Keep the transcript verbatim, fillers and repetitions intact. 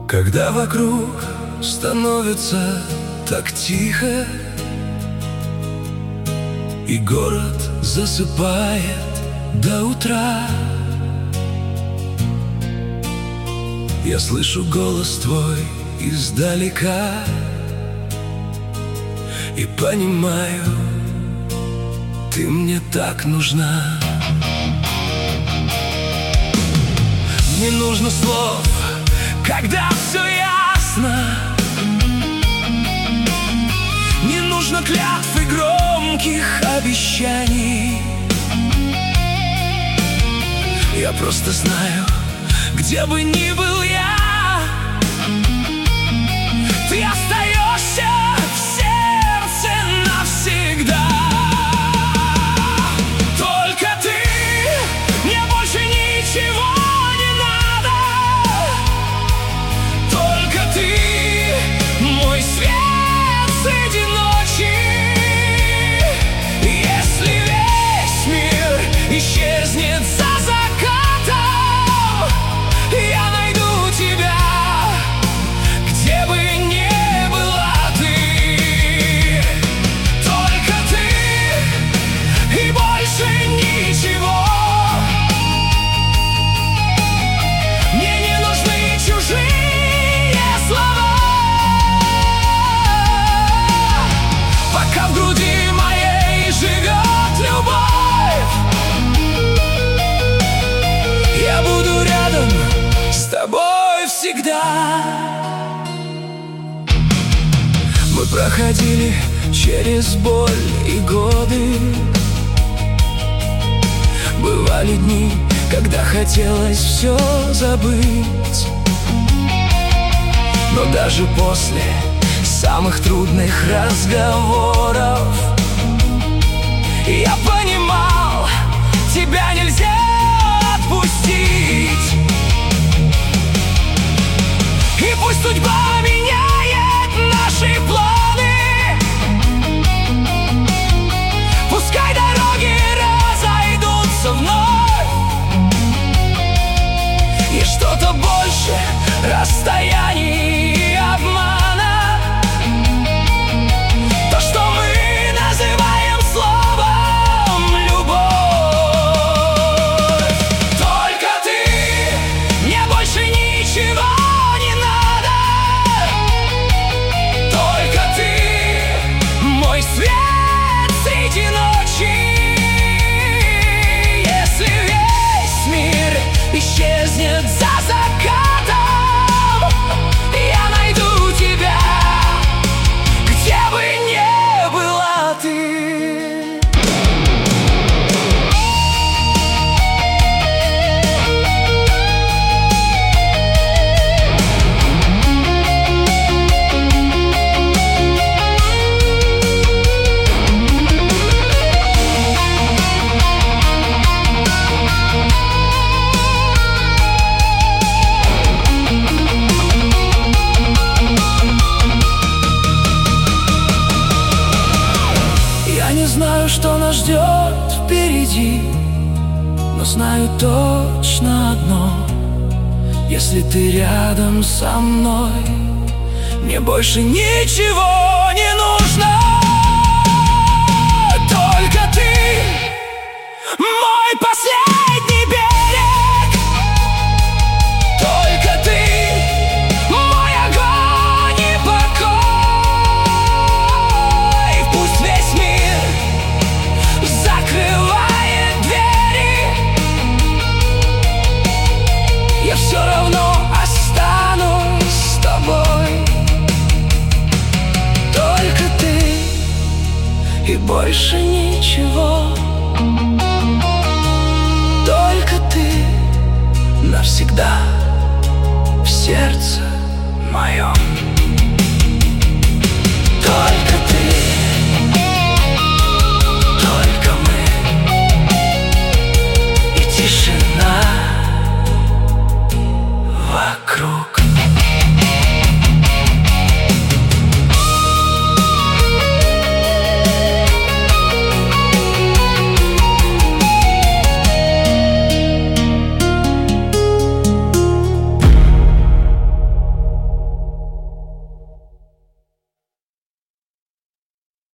Когда вокруг становится так тихо, и город засыпает до утра, я слышу голос твой издалека и понимаю, ты мне так нужна. Не нужно слов, когда все ясно. Не нужно клятв и громких обещаний. Я просто знаю, где бы ни был я, ты остаешься в сердце навсегда. Только ты, мне больше ничего не надо. Только ты, мой свет среди ночи. Если весь мир исчезнет за всегда. Мы проходили через боль и годы. Бывали дни, когда хотелось все забыть. Но даже после самых трудных разговоров я понимал, тебя нельзя отпустить. И пусть судьба меняет наши планы, пускай дороги разойдутся вновь, и что-то больше расстояний и обмана, то, что мы называем словом любовь. Только ты, мне больше ничего. Свет среди ночи. Если весь мир исчезнет за закатом, я найду тебя, где бы ни была ты. Знаю, что нас ждет впереди, но знаю точно одно: если ты рядом со мной, мне больше ничего не нужно. Только ты, мой последний берег. Только ты, мой огонь и покой. Пусть весь мир закрывает двери, я все равно останусь с тобой. Только ты и больше ничего. Только ты навсегда в сердце моем.